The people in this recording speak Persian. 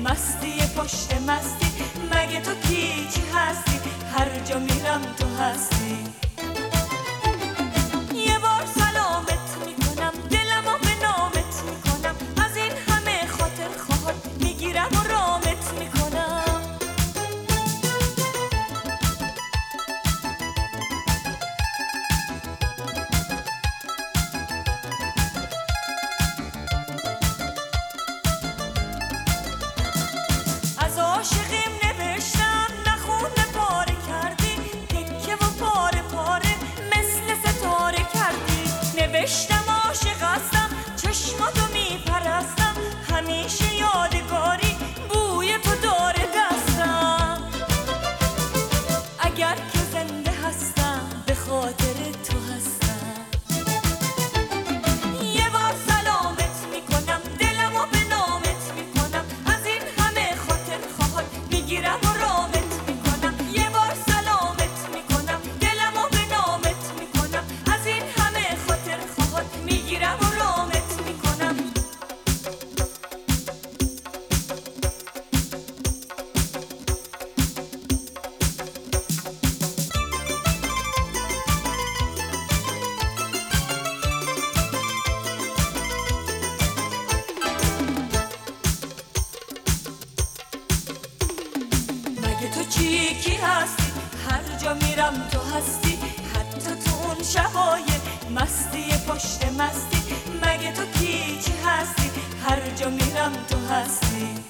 مستی پشت مستی، مگه تو کی چی هستی؟ هر جا میرم تو هستی. یه بار سلامت میکنم، دلمو به نامت میکنم، از این همه خاطر خواهد میگیرم و رامت میکنم. از عاشقیم نوشتم نخونه پاره کردی، تکه و پاره پاره مثل ستاره کردی. نوشتم عاشق هستم، چشماتو میپرستم، همیشه یادگاری بوی تو داره دستم. اگر که زنده هستم به خاطر تو هستم. یه بار سلامت میکنم، دلمو به نامت میکنم، از این همه خاطر خواهد میگیرم و رامت میکنم. یه بار سلامت میکنم، دلمو به نامت میکنم، از این همه خاطر خواهد میگیرم و رامت میکنم. مگه تو چی کی هستی؟ هر جا میرم تو هستی، حتی تو اون شبای مستی پشت مستی، مگه تو کی چی هستی؟ هر جا میرم تو هستی.